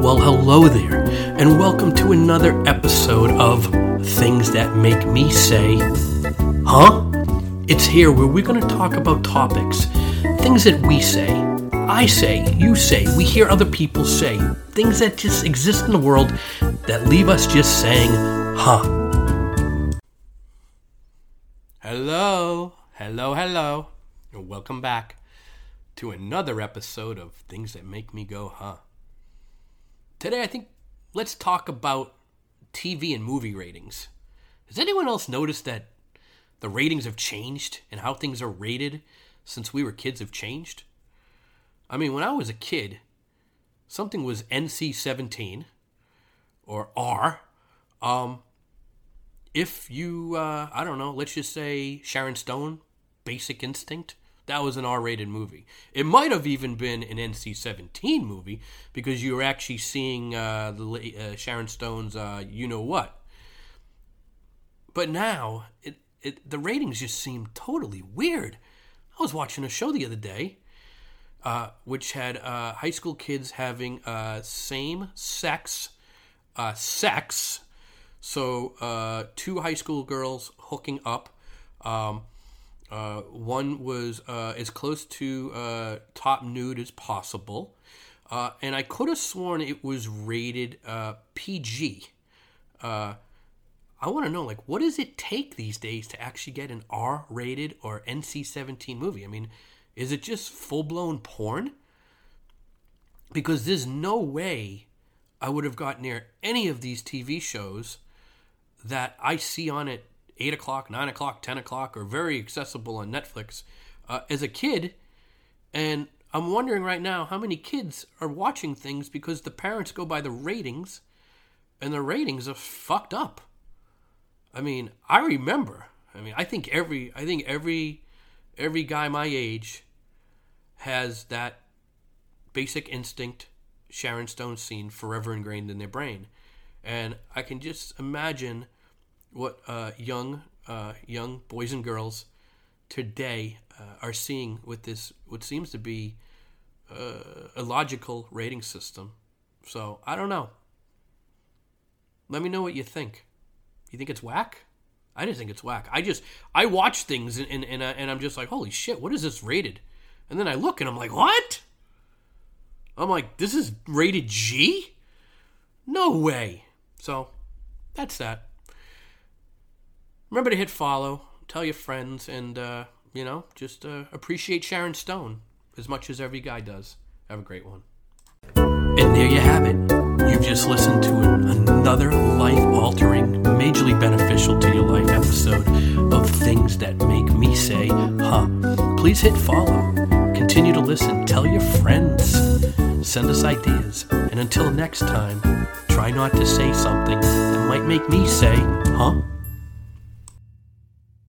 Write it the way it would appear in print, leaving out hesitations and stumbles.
Well, hello there, and welcome to another episode of Things That Make Me Say, Huh? It's here where we're going to talk about topics, things that we say, I say, you say, we hear other people say, things that just exist in the world that leave us just saying, huh. Hello, and welcome back to another episode of Things That Make Me Go, Huh. Today, I think, let's talk about TV and movie ratings. Has anyone else noticed that the ratings have changed and how things are rated since we were kids have changed? I mean, when I was a kid, something was NC-17 or R. If you, I don't know, let's just say Sharon Stone, Basic Instinct, that was an R-rated movie. It might have even been an NC-17 movie because you were actually seeing Sharon Stone's You Know What. But now, the ratings just seem totally weird. I was watching a show the other day which had high school kids having same-sex sex. So two high school girls hooking up. One was as close to top nude as possible. And I could have sworn it was rated PG. I want to know, what does it take these days to actually get an R-rated or NC-17 movie? I mean, is it just full-blown porn? Because there's no way I would have got near any of these TV shows that I see on at 8 o'clock, 9 o'clock, 10 o'clock, or very accessible on Netflix as a kid. And I'm wondering right now how many kids are watching things because the parents go by the ratings, and the ratings are fucked up. I mean, I remember. I think every guy my age has that Basic Instinct Sharon Stone scene forever ingrained in their brain. And I can just imagine what young boys and girls today are seeing with this, what seems to be a logical rating system. So, I don't know. Let me know what you think. You think it's whack? I just think it's whack. I watch things and I'm just like, holy shit, what is this rated? And then I look and I'm like, what? I'm like, this is rated G? No way. So, that's that. Remember to hit follow, tell your friends, and, just appreciate Sharon Stone as much as every guy does. Have a great one. And there you have it. You've just listened to another life-altering, majorly beneficial to your life episode of Things That Make Me Say, Huh. Please hit follow. Continue to listen. Tell your friends. Send us ideas. And until next time, try not to say something that might make me say, huh?